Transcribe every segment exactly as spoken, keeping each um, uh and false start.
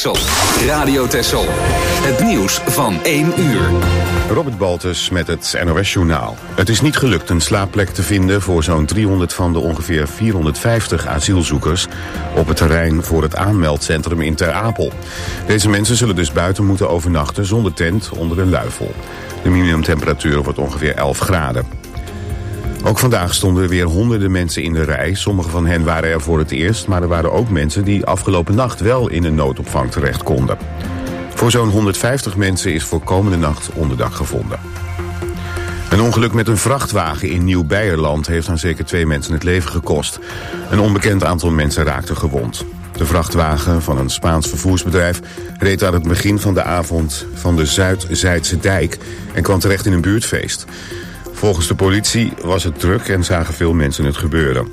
Texel. Radio Texel. Het nieuws van één uur. Robert Baltus met het N O S-journaal. Het is niet gelukt een slaapplek te vinden voor zo'n driehonderd van de ongeveer vierhonderdvijftig asielzoekers op het terrein voor het aanmeldcentrum in Ter Apel. Deze mensen zullen dus buiten moeten overnachten zonder tent onder een luifel. De minimumtemperatuur wordt ongeveer elf graden. Ook vandaag stonden er weer honderden mensen in de rij. Sommige van hen waren er voor het eerst, maar er waren ook mensen die afgelopen nacht wel in een noodopvang terecht konden. Voor zo'n honderdvijftig mensen is voor komende nacht onderdak gevonden. Een ongeluk met een vrachtwagen in Nieuw-Beierland heeft aan zeker twee mensen het leven gekost. Een onbekend aantal mensen raakte gewond. De vrachtwagen van een Spaans vervoersbedrijf reed aan het begin van de avond van de Zuid-Zijdse dijk en kwam terecht in een buurtfeest. Volgens de politie was het druk en zagen veel mensen het gebeuren.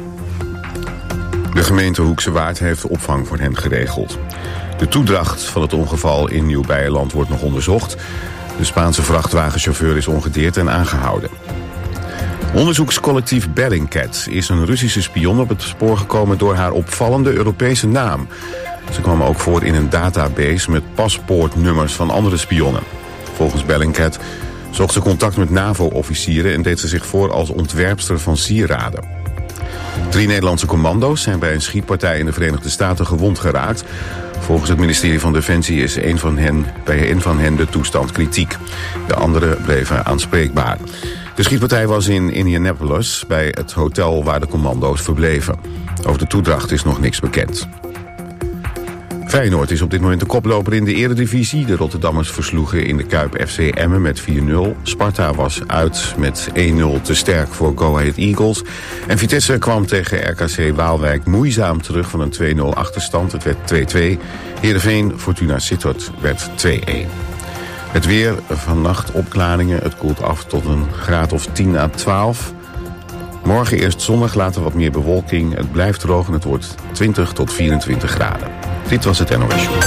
De gemeente Hoekse Waard heeft opvang voor hen geregeld. De toedracht van het ongeval in Nieuw-Beierland wordt nog onderzocht. De Spaanse vrachtwagenchauffeur is ongedeerd en aangehouden. Onderzoekscollectief Bellingcat is een Russische spion op het spoor gekomen door haar opvallende Europese naam. Ze kwam ook voor in een database met paspoortnummers van andere spionnen. Volgens Bellingcat zocht ze contact met NAVO-officieren en deed ze zich voor als ontwerpster van sieraden. Drie Nederlandse commando's zijn bij een schietpartij in de Verenigde Staten gewond geraakt. Volgens het ministerie van Defensie is een van hen, bij een van hen de toestand kritiek. De anderen bleven aanspreekbaar. De schietpartij was in Indianapolis, bij het hotel waar de commando's verbleven. Over de toedracht is nog niks bekend. Feyenoord is op dit moment de koploper in de eredivisie. De Rotterdammers versloegen in de Kuip F C Emmen met vier nul. Sparta was uit met één nul te sterk voor Go Ahead Eagles. En Vitesse kwam tegen R K C Waalwijk moeizaam terug van een twee nul achterstand. Het werd twee twee. Heerenveen Fortuna Sittard werd twee een. Het weer, vannacht opklaringen. Het koelt af tot een graad of tien à twaalf. Morgen eerst zonnig, later wat meer bewolking. Het blijft droog en het wordt twintig tot vierentwintig graden. Dit was het N O S Show.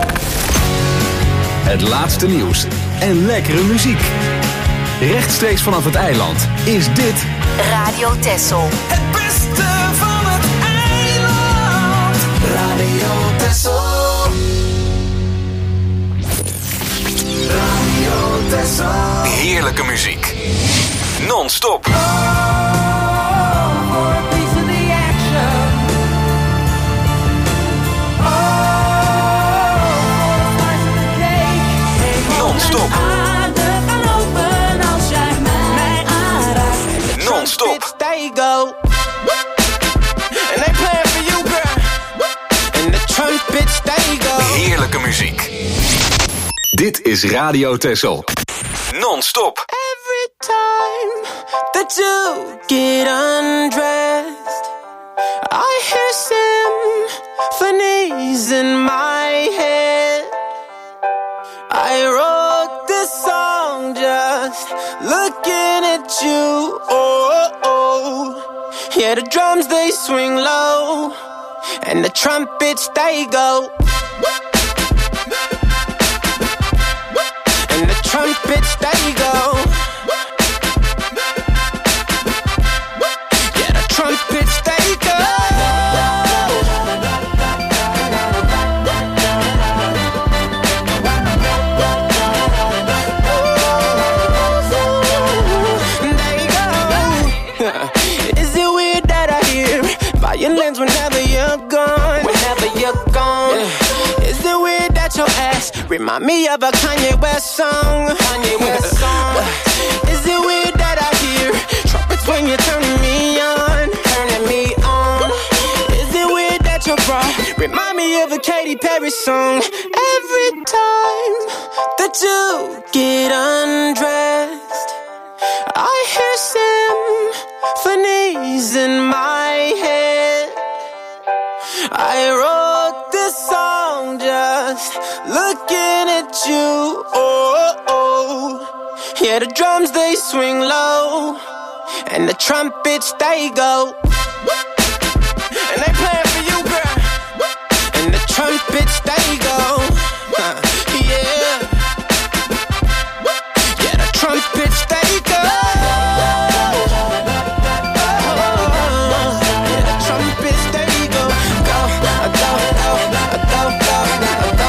Het laatste nieuws en lekkere muziek. Rechtstreeks vanaf het eiland is dit Radio Texel. Het beste van het eiland. Radio Texel. Radio Texel. heerlijke muziek. Non-stop. Non-stop. Non-stop. There you go. And they playing for you, girl. And the trumpets, there you go. Heerlijke muziek. Dit is Radio Texel. Non-stop. Every time that you get undressed, I hear symphonies in my head. I wrote this song just looking at you. Oh, oh, yeah, the drums they swing low, and the trumpets they go, and the trumpets they go. Yeah, the trumpets they go. Violins whenever you're gone, whenever you're gone. Yeah. Is it weird that your ass remind me of a Kanye West song? Kanye West song. Is it weird that I hear trumpets when you're turning me on, turning me on? Is it weird that your bra remind me of a Katy Perry song? Every time that you get undressed, I hear symphonies in my head. I wrote this song just looking at you. Oh, oh, yeah, the drums they swing low, and the trumpets they go, and they playing for you, girl. And the trumpets they go, huh, yeah, yeah, the trumpets they go. Yeah, the trumpets they go, go, go, go, go, go, go.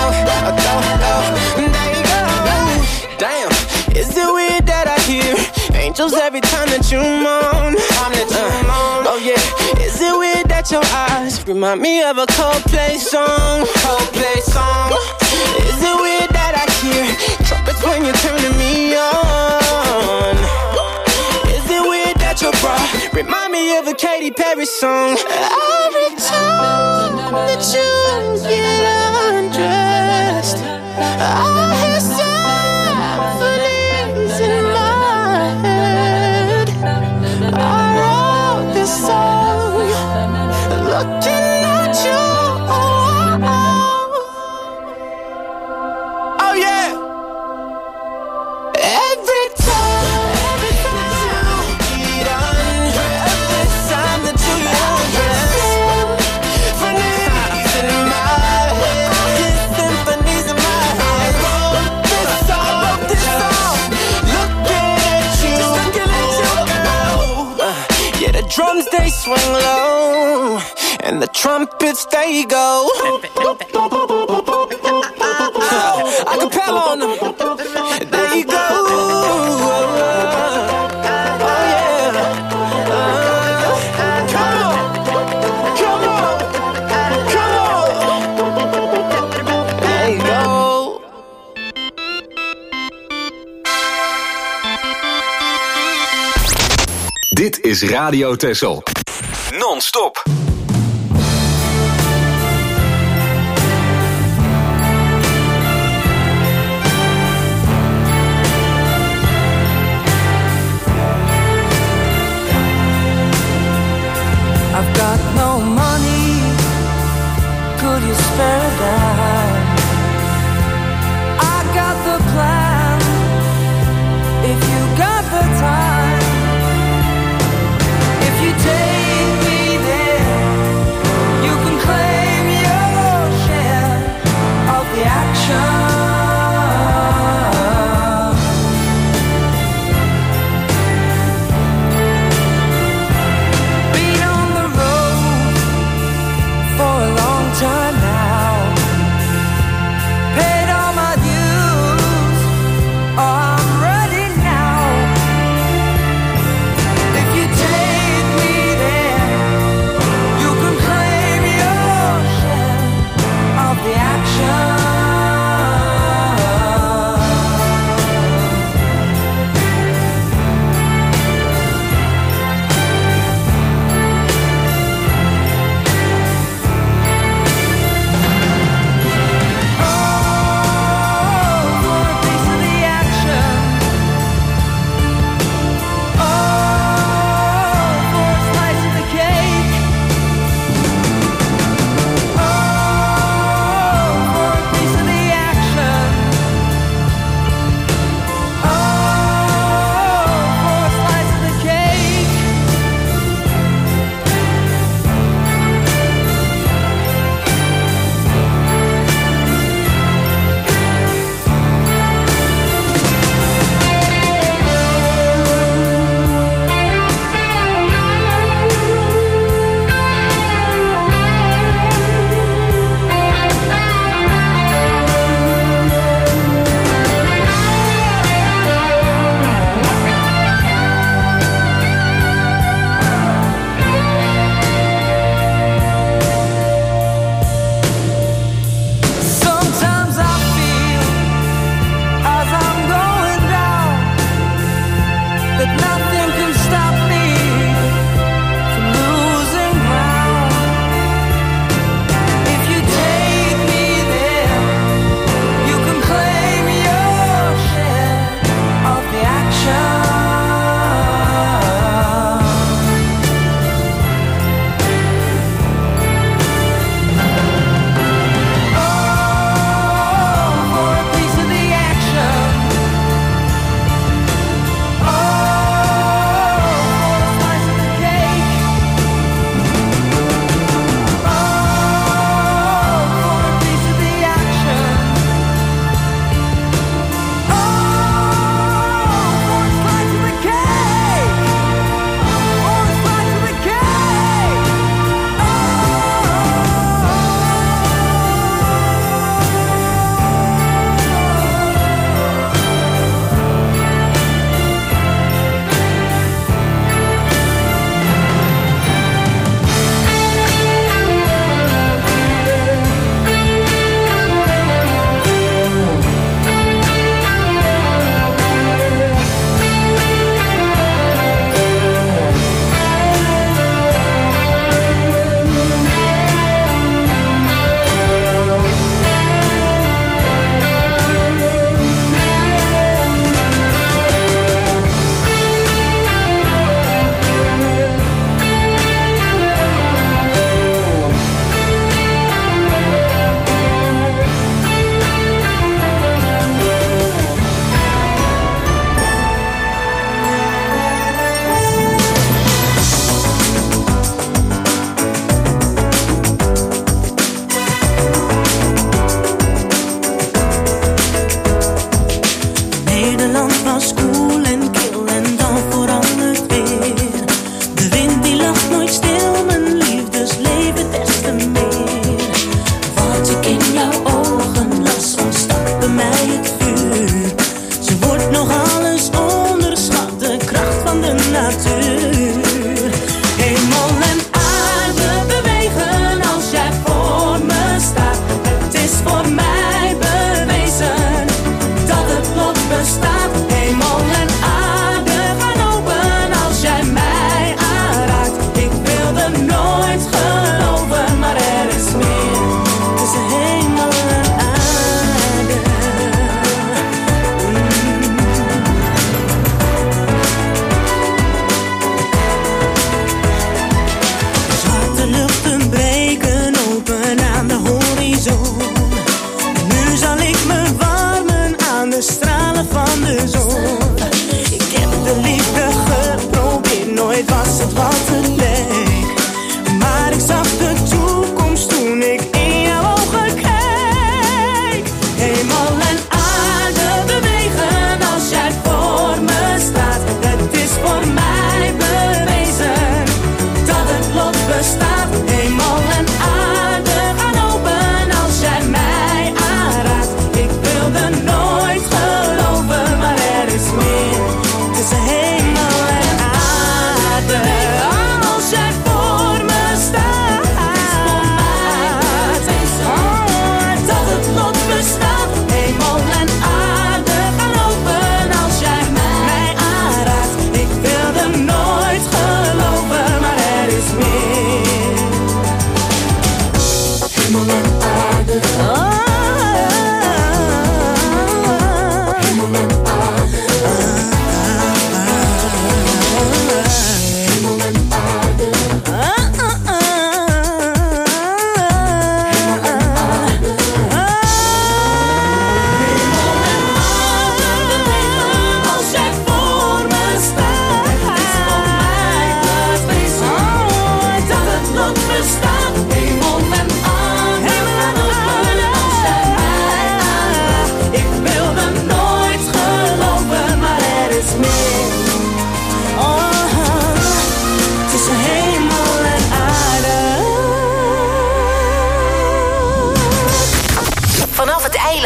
angels every time that you moan. Time that you uh, moan. Oh yeah, is it weird that your eyes remind me of a Coldplay song? Coldplay song. Is it weird that I hear trumpets when you're turning me on? Is it weird that your bra remind me of a Katy Perry song? Every time that you get undressed, I hear symphonies in my head. I wrote this song looking at you. Oh yeah. Every time, every time you get undressed, every time that you undress, symphonies in my head, symphonies in my head. I wrote this song, I wrote this song, looking at you, looking at you, girl. Uh, yeah, the drums they swing low, and the trumpets they go. Acapella on them. There you go. Oh yeah. Uh, come on, come on, come on. There you go. Dit is Radio Texel. Non-stop. I've got no money, could you spare a dime? I got the plan, if you got the time. If you take me there, you can claim your share of the action. Time now, paid all my dues, oh, I'm ready now. If you take me there, you can claim your share of the action.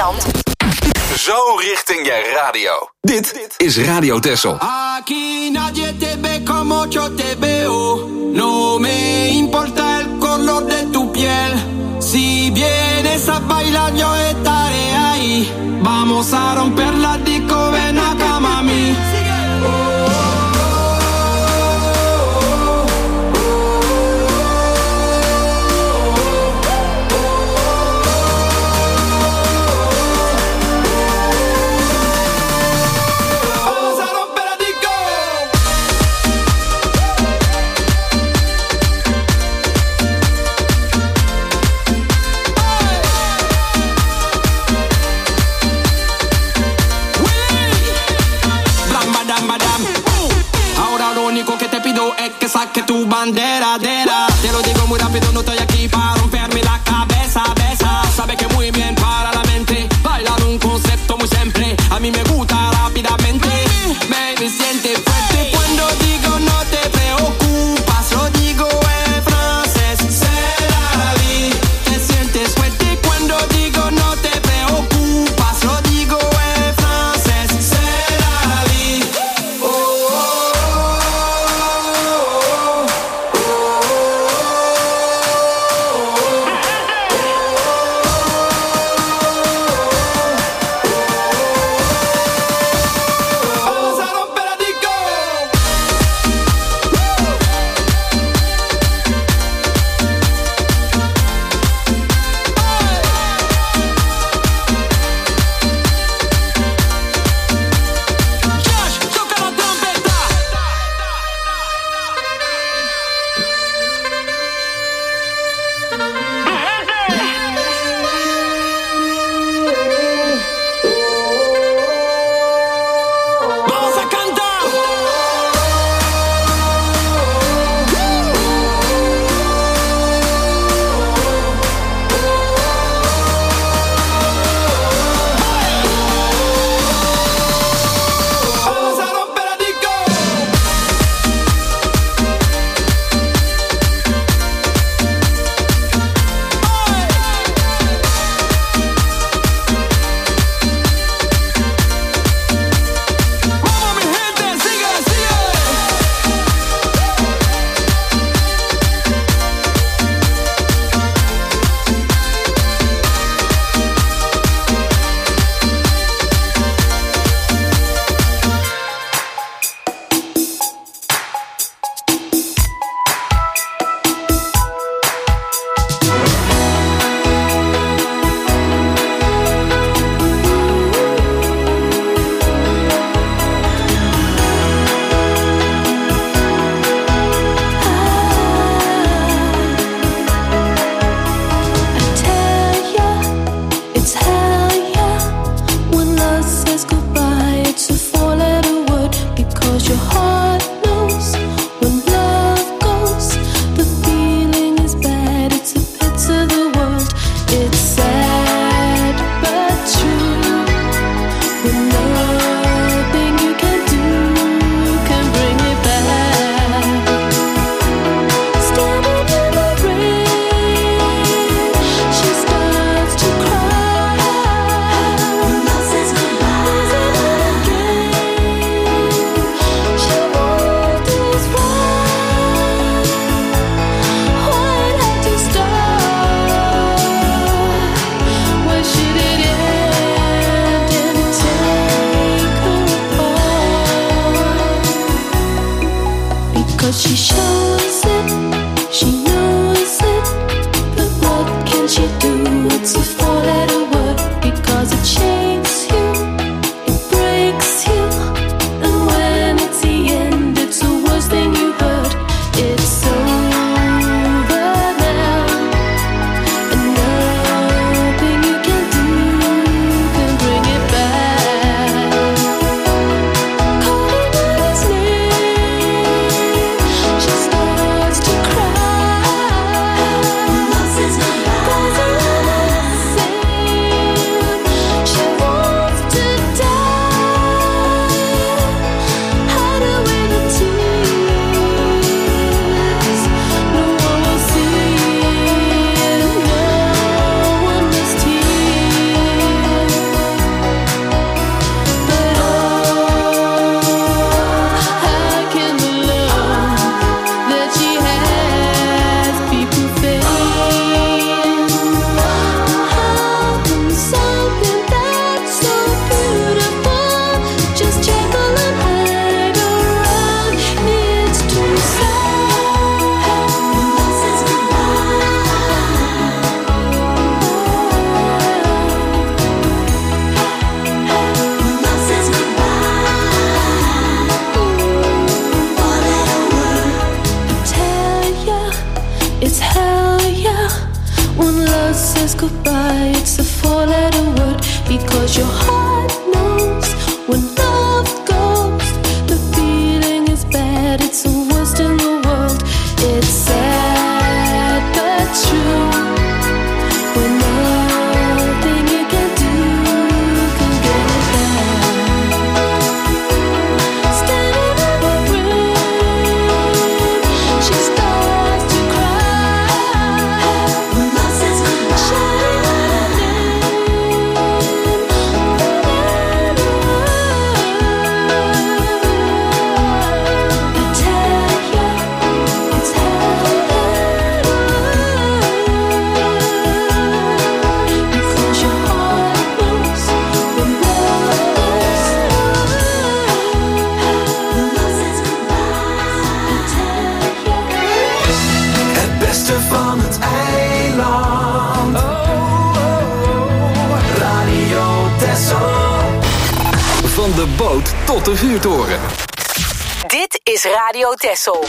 Zeeland. Zo richting je radio. Dit is Radio Texel. Aquí nadie te ve como yo te veo. No me importa el color de tu piel. Si vienes a bailar yo estaré ahí. Vamos a romper la disco, ven acá mami. Es que saque tu bandera, dera. Te lo digo muy rápido, no estoy aquí para romperme la cabeza, besa. Sabe que muy bien para la mente. Bailar un concepto muy simple. A mí me gusta rápidamente. Baby, siente fuerte cuando digo no te preocupas. Lo digo en francés, c'est la vie. Te sientes fuerte cuando digo no te preocupas. Lo digo en francés, c'est la vie. Oh, oh, oh. Just Because your heart knows when love goes, the feeling is bad, it's the worst in the world. It's sad but true. When nothing you can do can get it back. Standing in the room, she starts to cry. When love says goodbye, I tell you, it's heaven. Because your heart knows when love goes. When love says goodbye, I tell you. Het beste van het eiland. Oh, oh, oh. Radio Texel. Van de boot tot de vuurtoren. Dit is Radio Texel.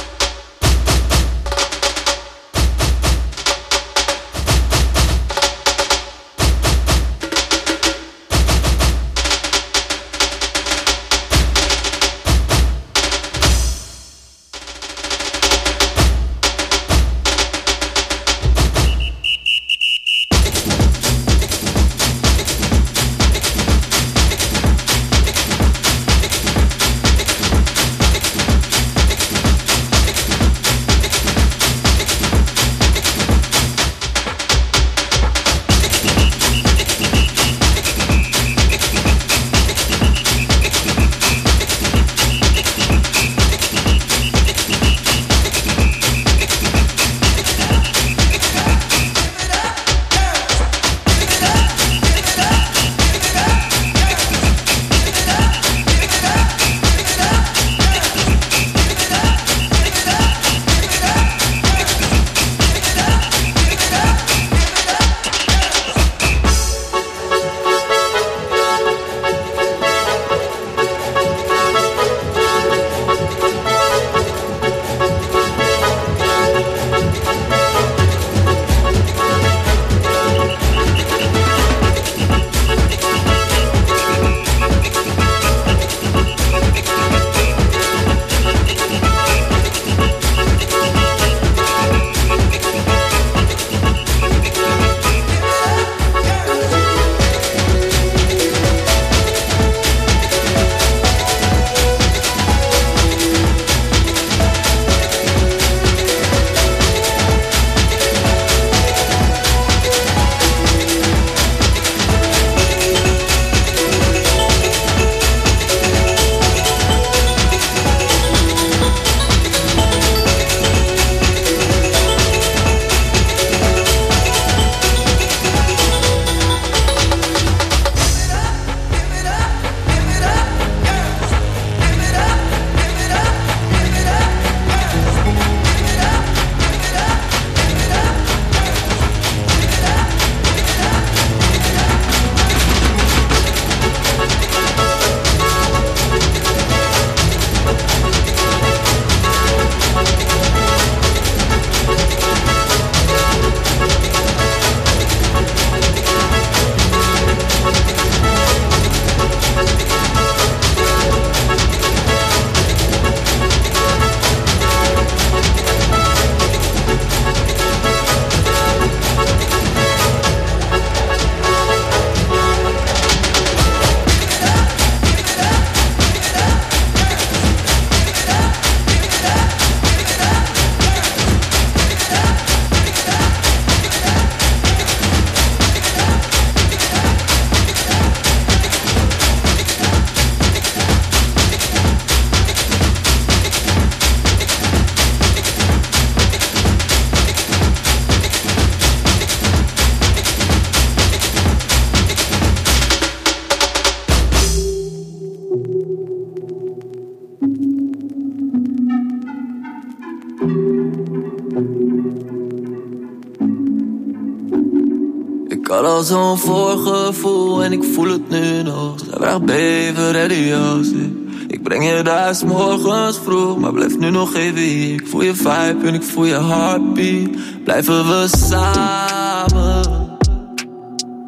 Ik had al zo'n voorgevoel en ik voel het nu nog. Zij vraagt beven, ready als ik. Ik breng je daar 's morgens vroeg, maar blijf nu nog even hier. Ik voel je vibe en ik voel je heartbeat. Blijven we samen, samen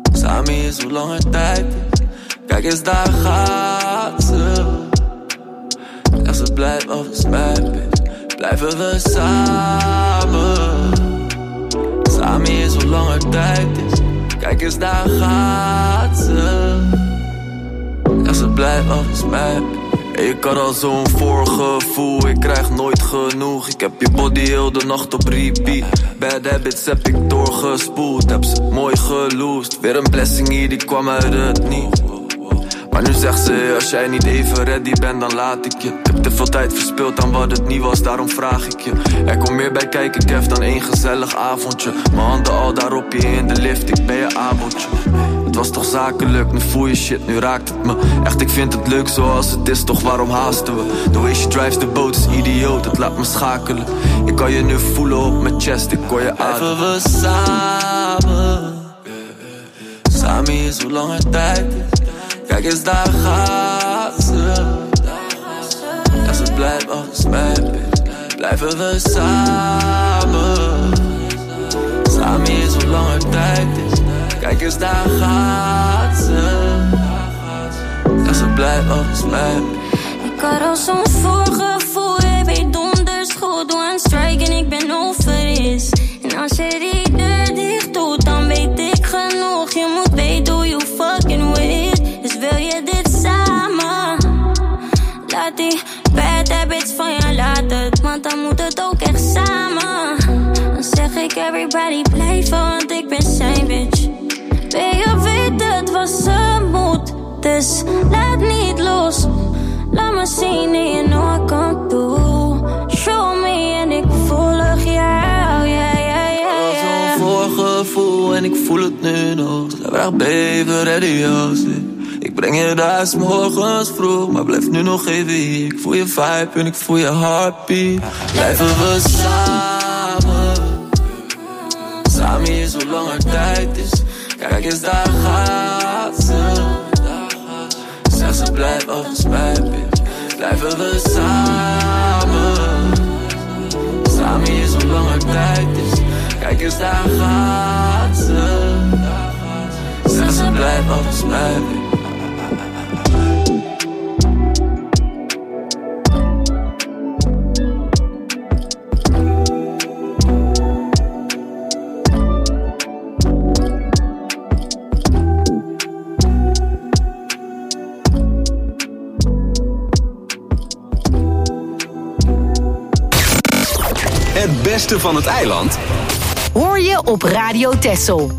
Samen is hoe lang het tijd is. Kijk eens, daar gaat ze. En ze blijft volgens mij, bitch. Blijven we samen. Samen is hoe lang het tijd is. Kijk eens, daar gaat ze. En ze blijft volgens mij. Hey, ik had al zo'n voorgevoel, ik krijg nooit genoeg. Ik heb je body heel de nacht op repeat. Bad habits heb ik doorgespoeld, heb ze mooi geloosd. Weer een blessing hier, die kwam uit het niet. Maar nu zegt ze, als jij niet even ready bent, dan laat ik je. Ik heb te veel tijd verspild aan wat het niet was, daarom vraag ik je. Er komt meer bij kijken, Kev, dan één gezellig avondje. Mijn handen al daarop, je in de lift, ik ben je avondje. Het was toch zakelijk, nu voel je shit, nu raakt het me. Echt, ik vind het leuk zoals het is, toch waarom haasten we? The way she drives the boat is idioot, het laat me schakelen. Ik kan je nu voelen op mijn chest, ik kon je ademen. Blijven we samen. Samen is hoe lang het tijd is. Kijk eens, daar gaat ze. Ja, ze blijft volgens mij, bitch. Blijven we samen. Samen is hoe lang het tijd is. Kijk eens, daar gaat ze. Ja, ze blijft volgens mij. Ik had al zo'n voorgevoel, je weet donders goed. Doe een strike en ik ben over is. En als je die deur dicht doet, dan weet ik genoeg. Je moet weten hoe you fucking with. Dus wil je dit samen? Laat die bad habits van je laten, want dan moet het ook echt samen. Dan zeg ik everybody blijven, want ik ben zijn bitch. Wil je weten, het was een moed. Dus laat niet los. Laat me zien en je know I come through. Show me en ik volg jou, ja, ja, ja, ja. Zo'n voorgevoel en ik voel het nu nog. Zij vraagt, baby, ready als ik. Ik breng je daar 's morgens vroeg, maar blijf nu nog even hier. Ik voel je vibe en ik voel je heartbeat. Blijven we samen. Samen is hoe lang het tijd is. Kijk eens, daar gaat ze. Zeg ze blijft volgens mij, bitch. Blijven we samen. Samen is hoe lang het tijd is. Kijk eens, daar gaat ze. Zeg ze blijft volgens mij, bitch. Het beste van het eiland hoor je op Radio Texel.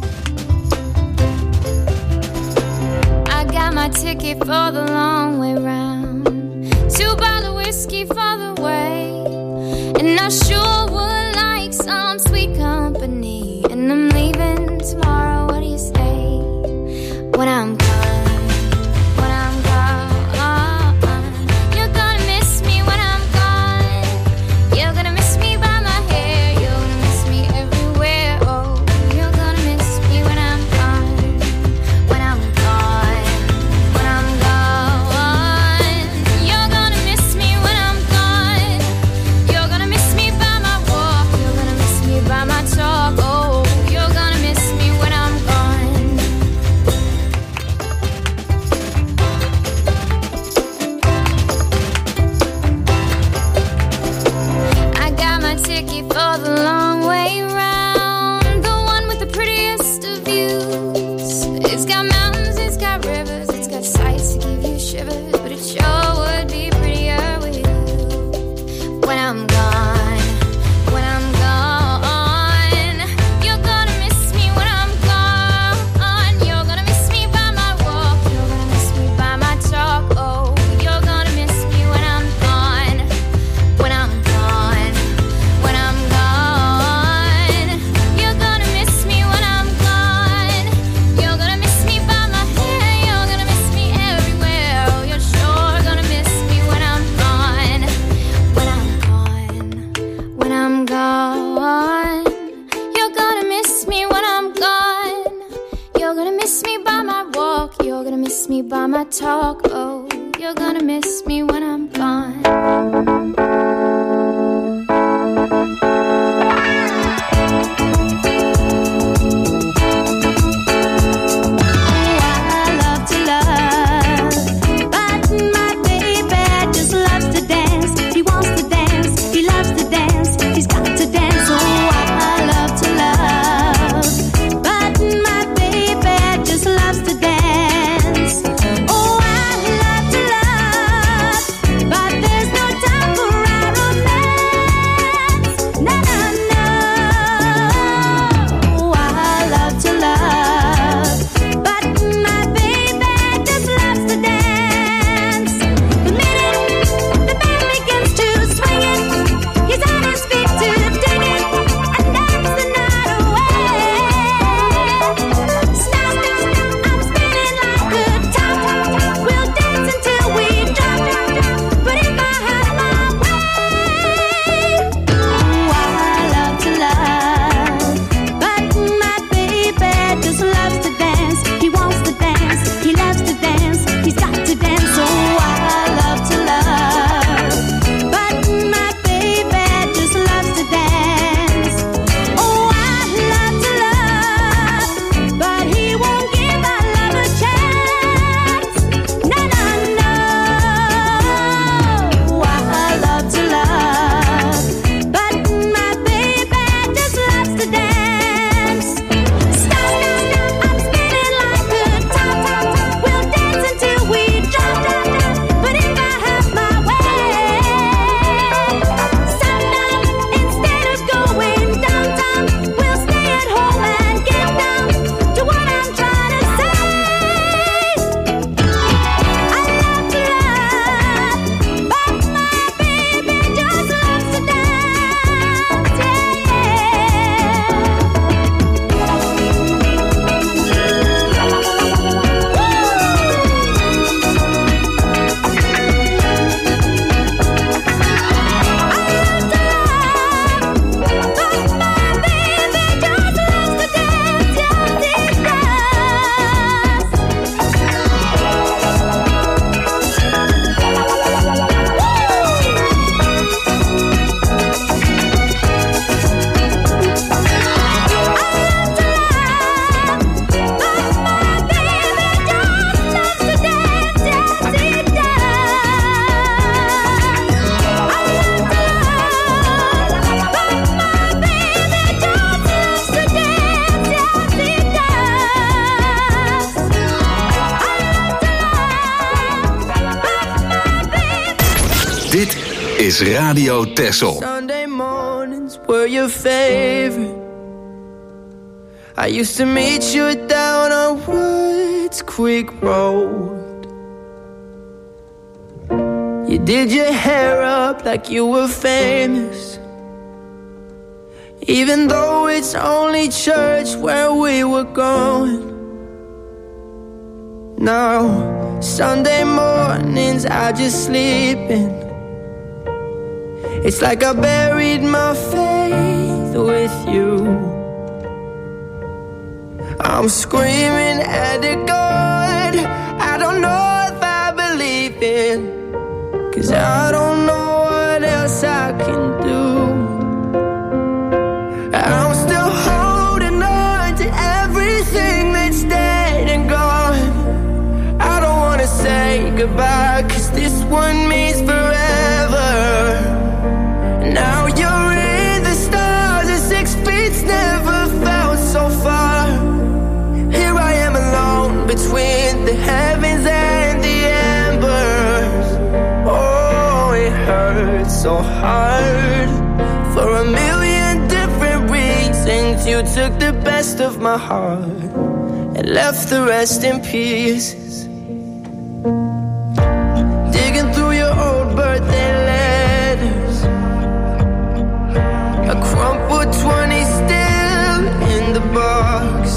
I got my ticket for the long way round. Two bottle whiskey for the way. And I sure would like some sweet company. And I'm leaving tomorrow, what do you say? When I'm gone, when I'm gone, you're gonna miss me when I'm gone. You're gonna miss me by my hair. You're gonna miss me everywhere. Oh, you're gonna miss me when I'm gone. When I'm gone, when I'm gone. You're gonna miss me when I'm gone. You're gonna miss me by my walk. You're gonna miss me by my talk. Oh, you're gonna miss me when I'm gone. I got my ticket for the long way round, the one with the prettiest of views. It's got mountains, it's got rivers, it's got sights to give you shivers, but it sure would be prettier with you. When I'm gone, when I'm gone, you're gonna miss me when I'm gone. You're gonna miss me by my walk, you're gonna miss me by my talk. Oh, you're gonna miss me when I'm gone. When I'm gone, when I'm gone, you're gonna miss me when I'm gone. You're gonna miss me by my hair, you're gonna miss me everywhere. Oh, you're sure gonna miss me when I'm gone. When I'm gone, when I'm gone, you're gonna miss me when I'm gone. You're gonna miss me by my walk, you're gonna miss me by my talk. Oh, you're gonna miss me when I'm gone. Dit is Radio Texel. Sunday mornings were your favorite. I used to meet you down on Woods Creek Road. You did your hair up like you were famous, even though it's only church where we were going. Now, Sunday mornings I just sleep in. It's like I buried my faith with you. I'm screaming at the God I don't know if I believe in, 'cause I don't know what else I can do. I'm still holding on to everything that's dead and gone. I don't wanna say goodbye, 'cause this one means forever. Now you're in the stars and six feet's never felt so far. Here I am alone between the heavens and the embers. Oh, it hurts so hard. For a million different reasons, you took the best of my heart and left the rest in pieces. Digging through your old birthday letters, a crumpled twenty still in the box.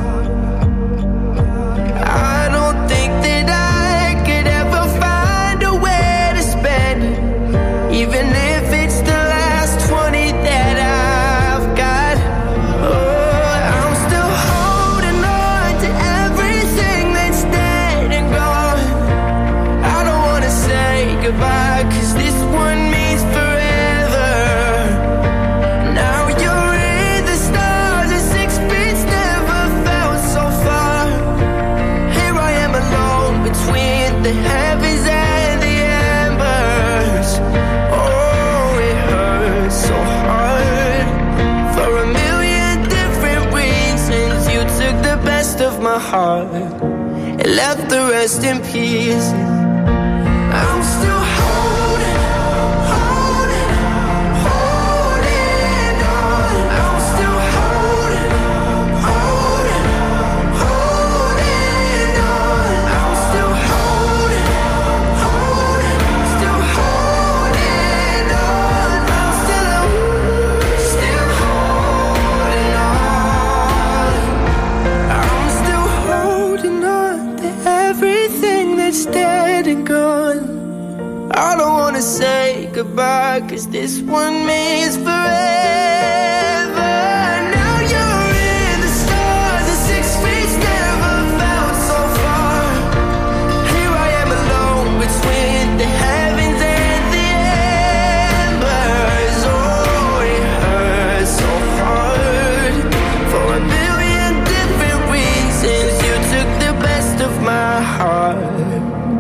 I don't think that I could ever find a way to spend it, even if it's the last twenty that I've got. Oh, I'm still holding on to everything that's dead and gone. I don't wanna say goodbye, 'cause this one means forever. Now you're in the stars and six feet's never felt so far. Here I am alone between the heavens and the embers. Oh, it hurts so hard. For a million different reasons, you took the best of my heart and left the rest in pieces. I'm still holding, holding, holding on. I'm still holding, holding, holding on. I'm still holding, holding, still holding on. I'm still, still holding on. I'm still holding on to everything that's dead and gone. I don't wanna say goodbye, 'cause this one means forever. Now you're in the stars and six feet's never felt so far. Here I am alone between the heavens and the embers. Oh, it hurts so hard. For a million different reasons, you took the best of my heart,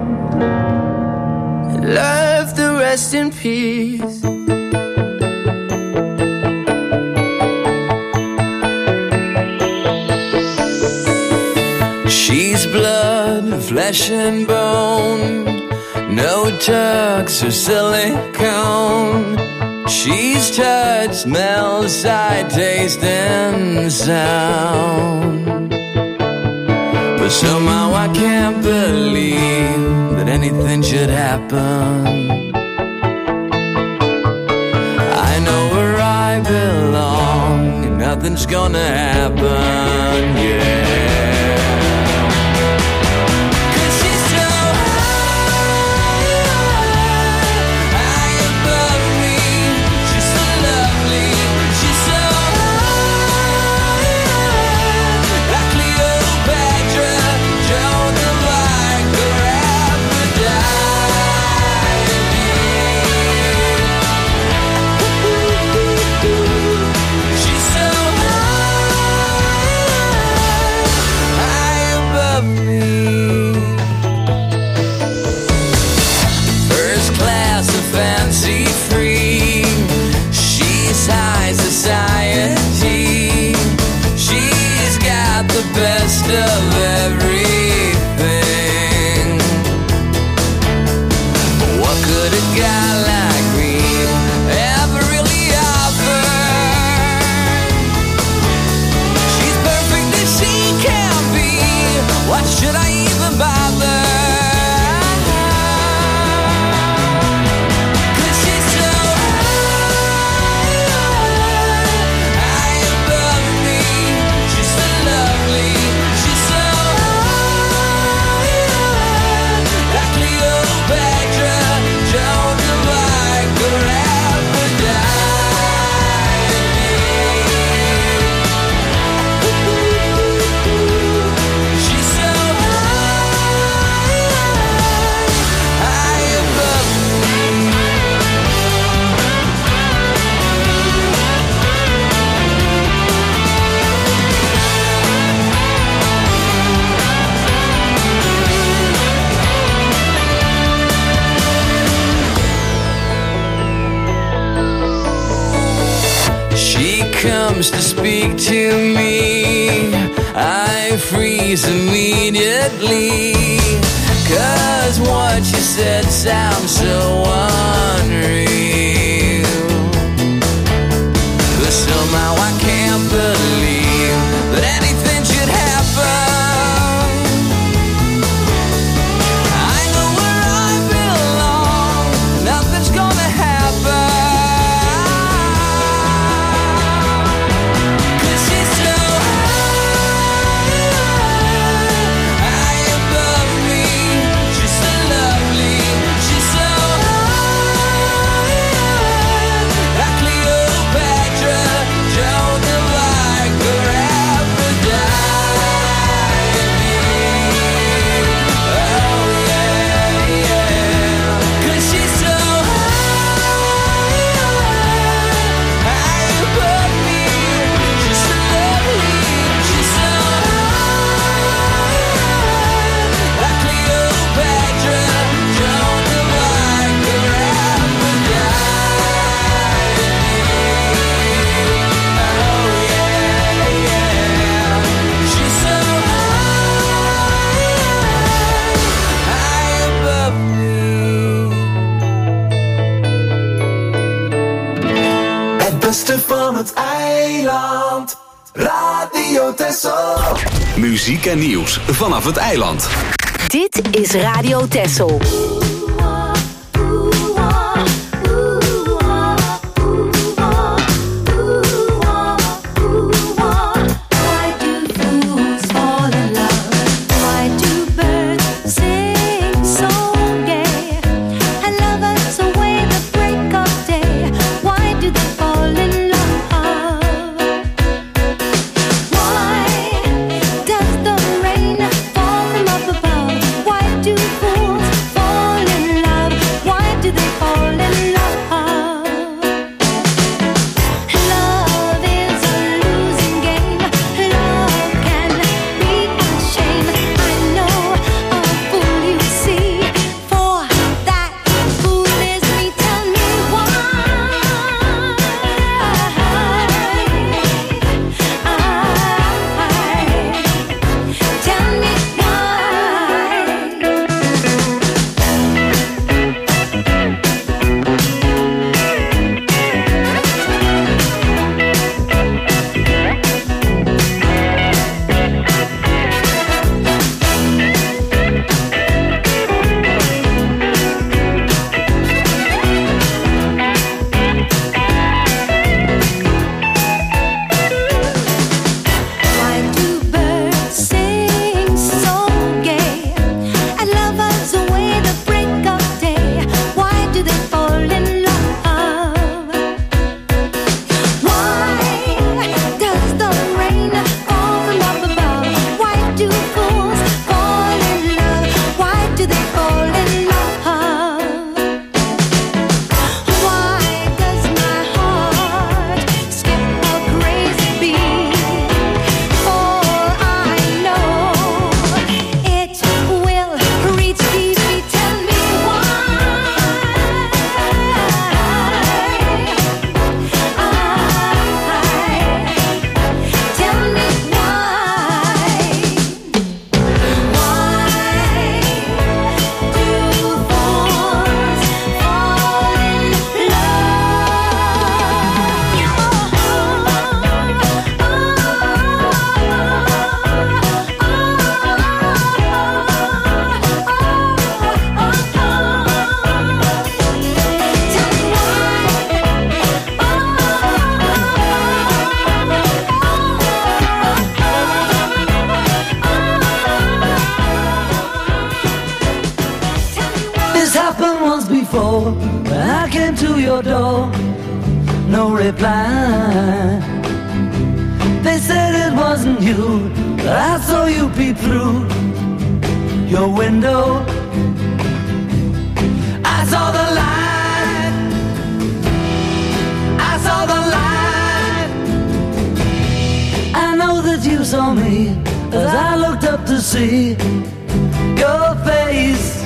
left the rest in peace. She's blood, flesh and bone, no tucks or silicone. She's touch, smell, sight, taste, and sound. But somehow I can't believe that anything should happen. I know where I belong, and nothing's gonna happen, yeah. She's so high. comes to speak to me, I freeze immediately. Cause what you said sounds so unreal. But somehow I can't believe that anything should happen. I know where I belong, nothing's gonna happen. Cause she's so high, high above me. She's so lovely, she's so high, like Cleopatra, Joan of Arc, or Aphrodite. Oh yeah, yeah. Cause she's so high, high above me. She's so lovely, she's so high, like Cleopatra, Joan of Arc, or Aphrodite. Oh yeah, yeah. She's so high, high above me. Het beste van het eiland. Radio Texel. Muziek en nieuws vanaf het eiland. Dit is Radio Texel. Why do fools fall in love? Why do birds sing so gay? And lovers await the break of day. Why do they fall in love? Why does the rain fall from up above? Why do fools fall in love? Why do they fall in love? Love is a losing game. Love can be a shame. I know a fool you see. For that fool is me. Tell me why. Tell me why do birds sing so gay? And lovers await the break of day. Why do they fall in love? Why does the rain fall from up above? Why do fools fall in love? Why do they fall in love? Why does my heart skip a crazy beat? For I know it will reach deep. Tell me why. Tell me why. Why do fools fall in This happened once before when I came to your door. No reply. They said it wasn't you, but I saw you peep through your window. I saw the light. I saw the light. I know that you saw me as I looked up to see your face.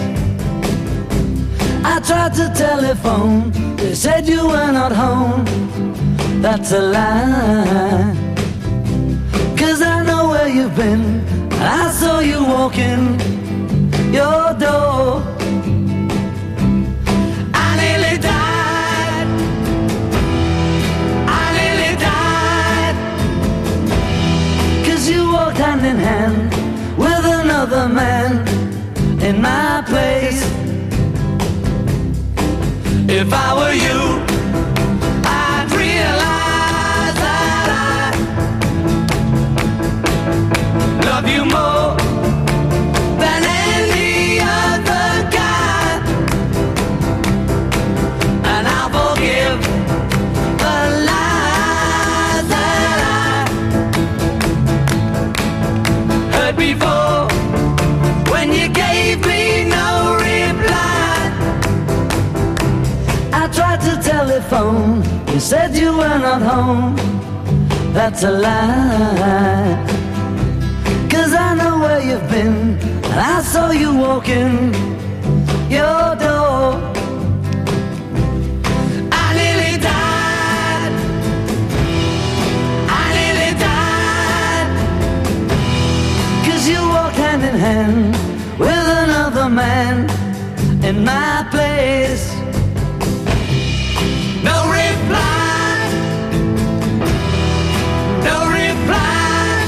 I tried to telephone, they said you were not home. that's a lie. Cause I know where you've been, I saw you walking your door. I nearly died, I nearly died. Cause you walked hand in hand with another man in my place. If I were you, I'd realize that I love you more than any other guy, and I'll forgive the lies that I heard before when you gave me no reply. I tried to telephone, you said you were not home, that's a lie. Cause I know where you've been, and I saw you walking your door. I nearly died, I nearly died. Cause you walked hand in hand with another man in my place. No reply, no reply.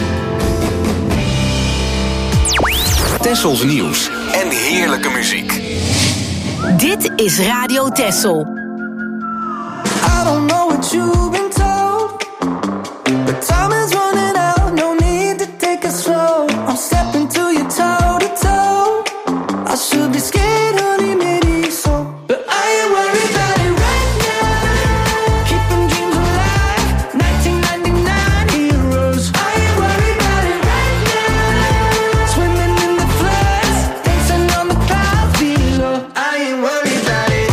Tessels nieuws en heerlijke muziek. Dit is Radio Tessel. I don't know what you've been told, but time is running out, no need to take it slow. I'm stepping to you toe to toe. I should be scared, honey, maybe so, but I ain't worried about it right now. Keeping dreams alive, nineteen ninety-nine heroes. I ain't worried about it right now. Swimming in the floods, dancing on the clouds below. I ain't worried about it.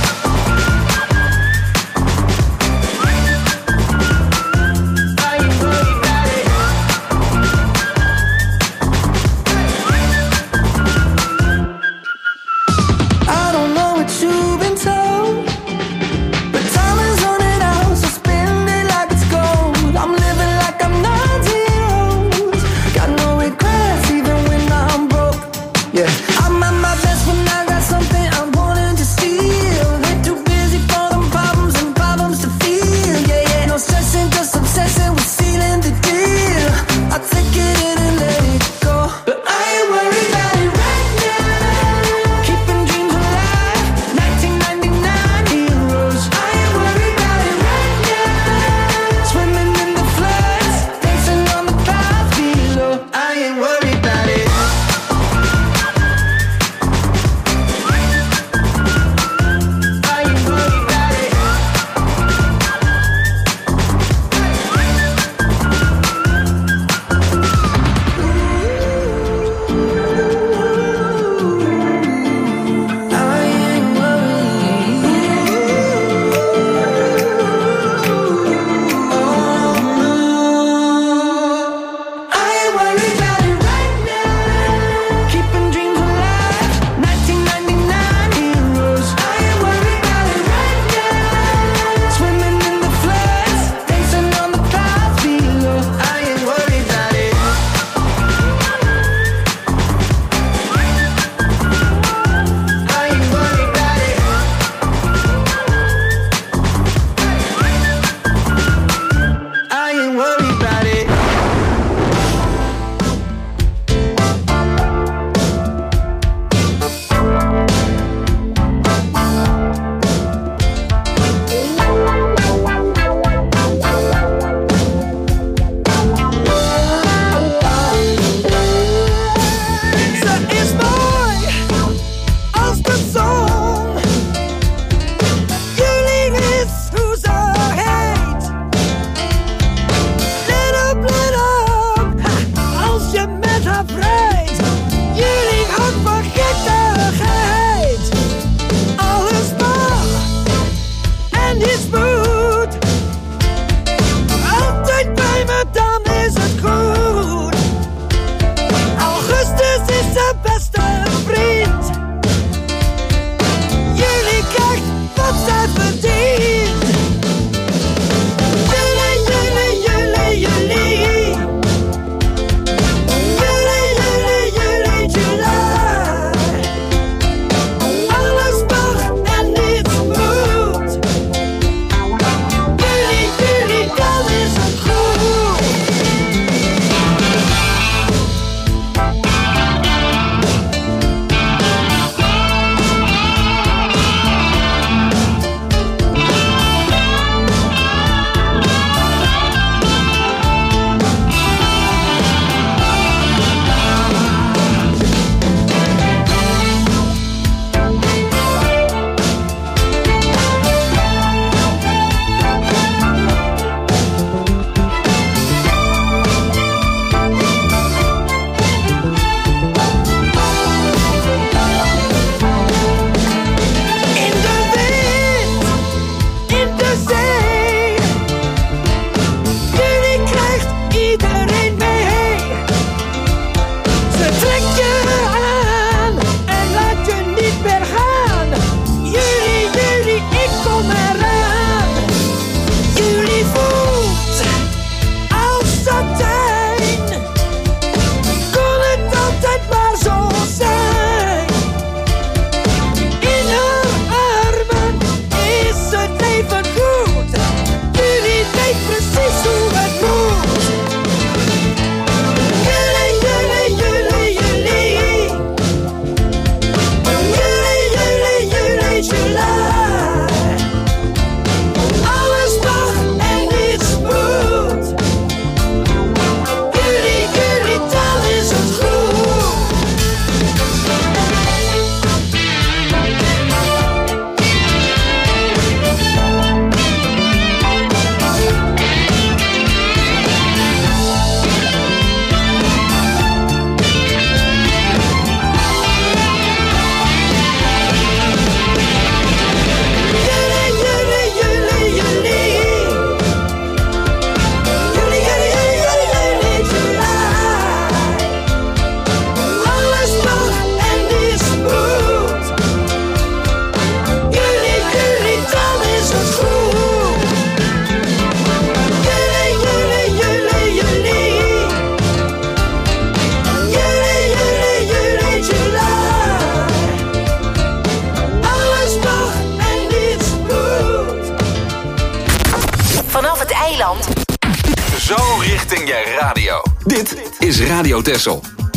I don't know what you've been told, but time is running out, so spend it like it's gold. I'm living like I'm nine zeros, got no regrets even when I'm broke. Yeah, I'm at my best when I got something I'm wanting to steal. They're too busy for them problems and problems to feel. Yeah, yeah, no stressing, just obsessing with sealing the deal. I take it in and let it go, but I ain't worried about it right now. Keeping dreams alive, nineteen ninety-nine heroes. I ain't worried about it right now. Swimming in the floods, dancing on the clouds below. I ain't worried about it. eiland. Zo richting je radio. Dit is Radio Texel.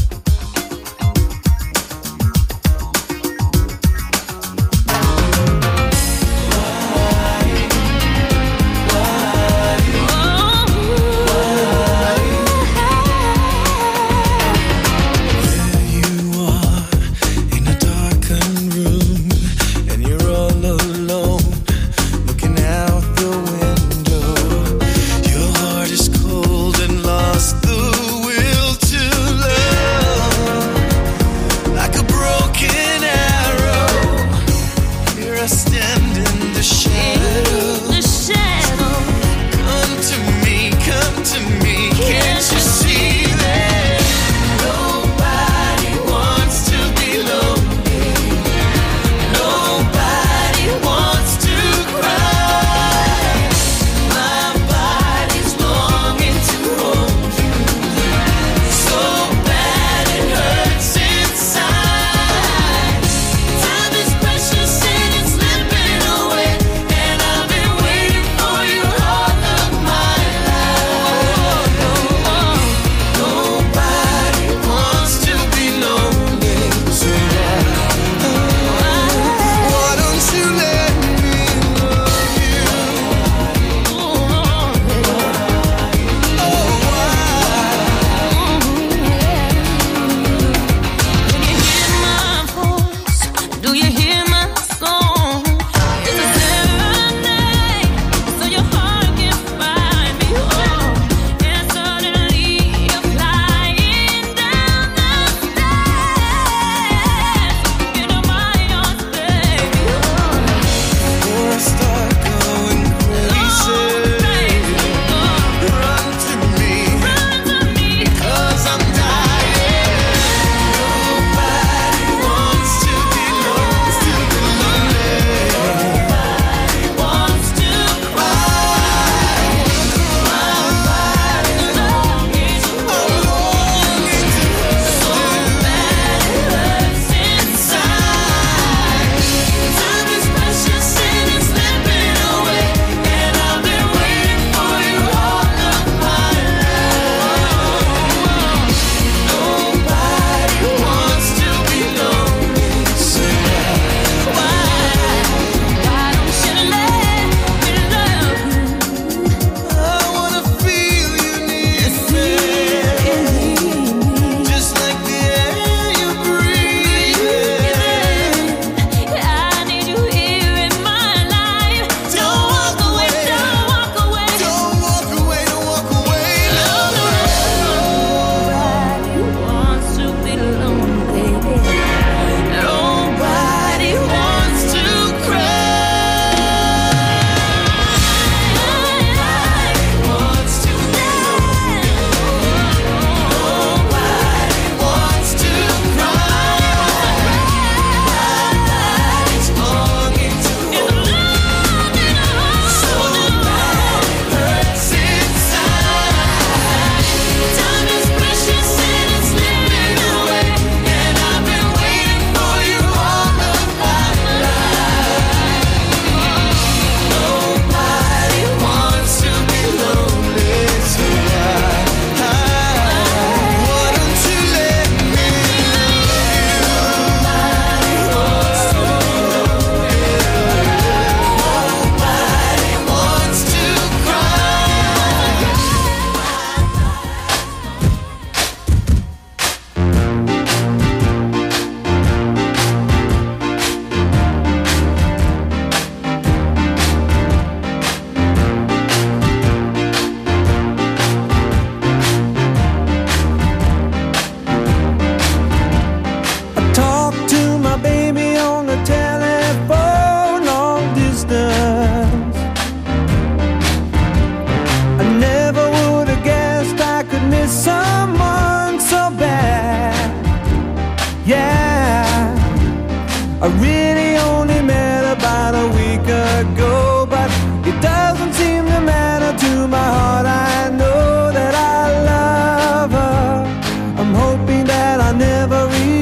I really only met about a week ago, but it doesn't seem to matter to my heart. I know that I love her. I'm hoping that I never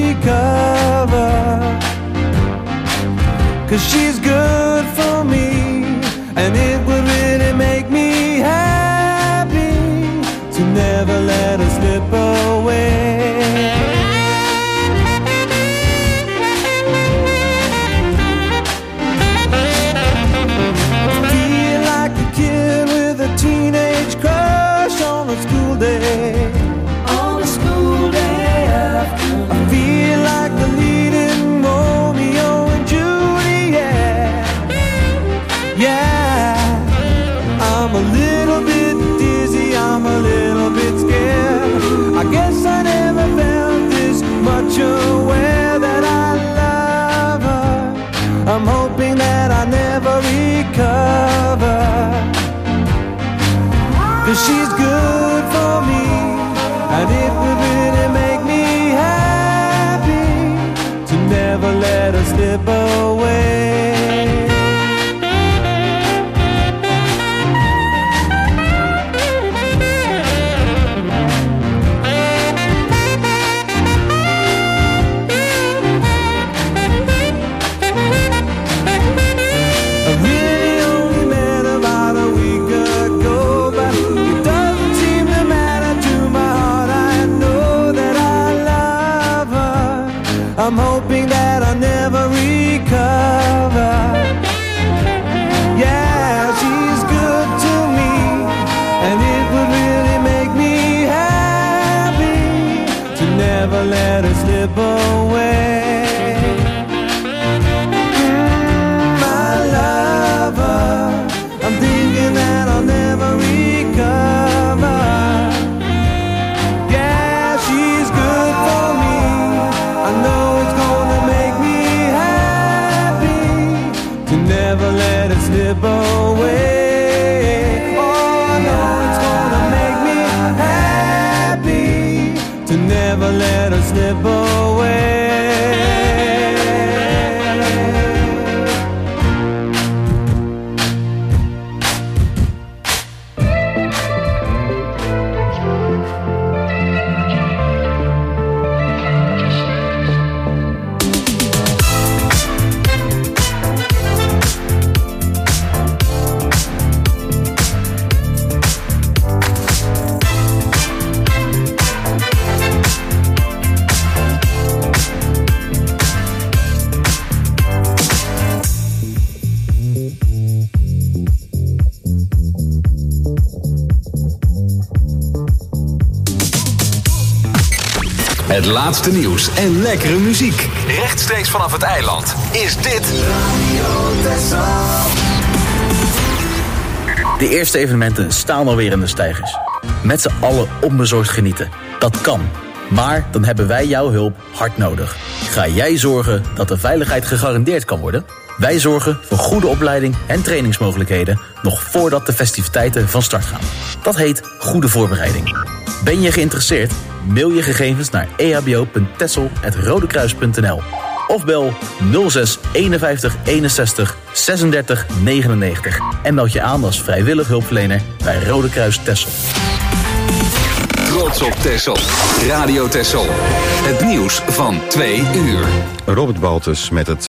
recover, 'cause she's good for me, and it would really make me happy never let us slip away. I'm hoping that I'll never recover. Yeah, she's good to me, and it would really make me happy to never let her slip away. Mm, my lover, I'm thinking that I'll never recover. Yeah, she's good for me. I know never let it slip away. Oh, I know it's gonna make me happy to never let her slip away. Het laatste nieuws en lekkere muziek. Rechtstreeks vanaf het eiland is dit Radio Texel. De eerste evenementen staan alweer in de steigers. Met z'n allen onbezorgd genieten. Dat kan. Maar dan hebben wij jouw hulp hard nodig. Ga jij zorgen dat de veiligheid gegarandeerd kan worden? Wij zorgen voor goede opleiding en trainingsmogelijkheden nog voordat de festiviteiten van start gaan. Dat heet goede voorbereiding. Ben je geïnteresseerd? Mail je gegevens naar e h b o punt texel apenstaartje rodekruis punt n l of bel nul zes eenenvijftig eenenzestig zesendertig negenennegentig en meld je aan als vrijwillig hulpverlener bij Rode Kruis Texel. Trots op Texel. Radio Texel. Het nieuws van twee uur. Robert Baltus met het